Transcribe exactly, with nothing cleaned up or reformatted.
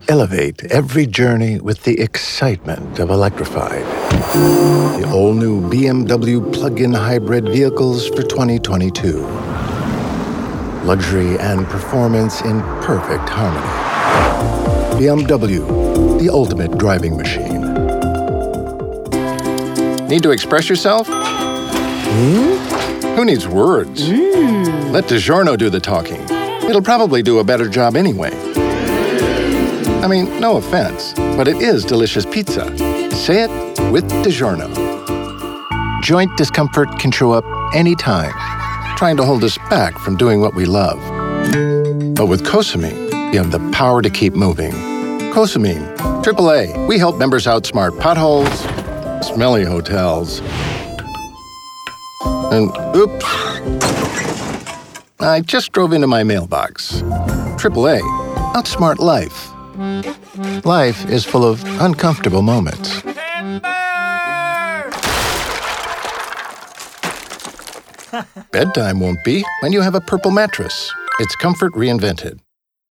Elevate every journey with the excitement of electrified. The all-new B M W plug-in hybrid vehicles for twenty twenty-two. Luxury and performance in perfect harmony. B M W, the ultimate driving machine. Need to express yourself? Hmm? Who needs words? Mm. Let DiGiorno do the talking. It'll probably do a better job anyway. I mean, no offense, but it is delicious pizza. Say it with DiGiorno. Joint discomfort can show up anytime, trying to hold us back from doing what we love. But with Cosamine, you have the power to keep moving. Cosamine, triple A. We help members outsmart potholes, smelly hotels, and oops, I just drove into my mailbox. triple A, outsmart life. Life is full of uncomfortable moments. Bedtime won't be when you have a Purple mattress. It's comfort reinvented.